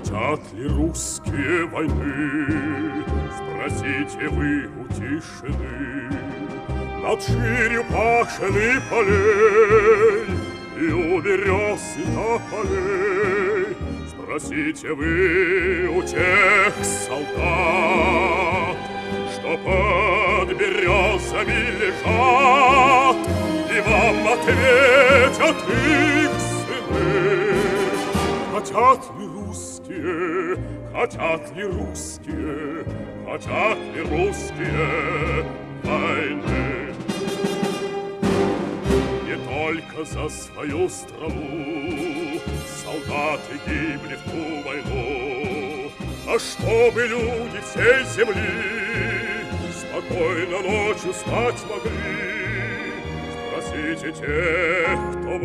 Хотят ли русские войны? Спросите вы у тишины. Над ширью пашен и полей, и у берез и тополей. Спросите вы у тех солдат, что под березами лежат, и вам ответят их сыны. Хотят ли русские, хотят ли русские, хотят ли русские войны? Не только за свою страну солдаты гибли в ту войну, а чтобы люди всей земли спокойно ночью спать могли. Спросите тех, кто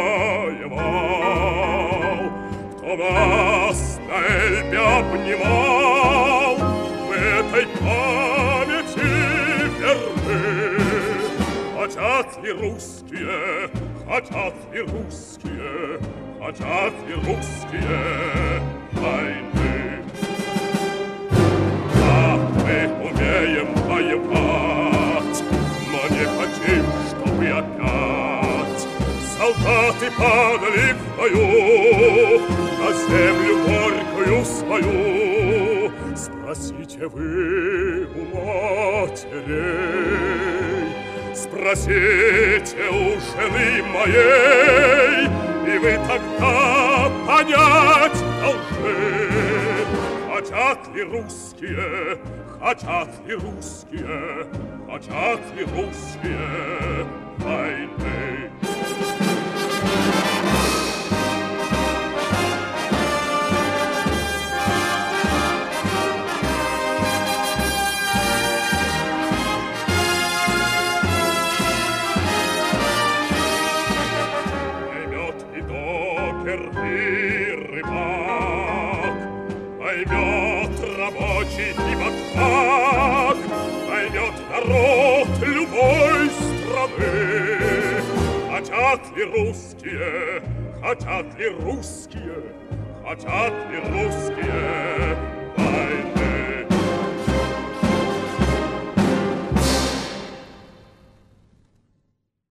воевал, кто нас на Эльбе обнимал, в этой памяти верны. Хотят ли русские, хотят ли русские, хотят ли русские войны? Да, мы умеем воевать, но не хотим, чтобы опять солдаты падали в бою на землю горькую свою. Спросите вы у матерей, спросите у жены моей, и вы тогда понять должны. Хотят ли русские, хотят ли русские, хотят ли русские войны? Поймет и докер, и рыбак, поймет рабочий и бакбак, поймет народ любой страны. Хотят ли русские, хотят ли русские, хотят ли русские войны?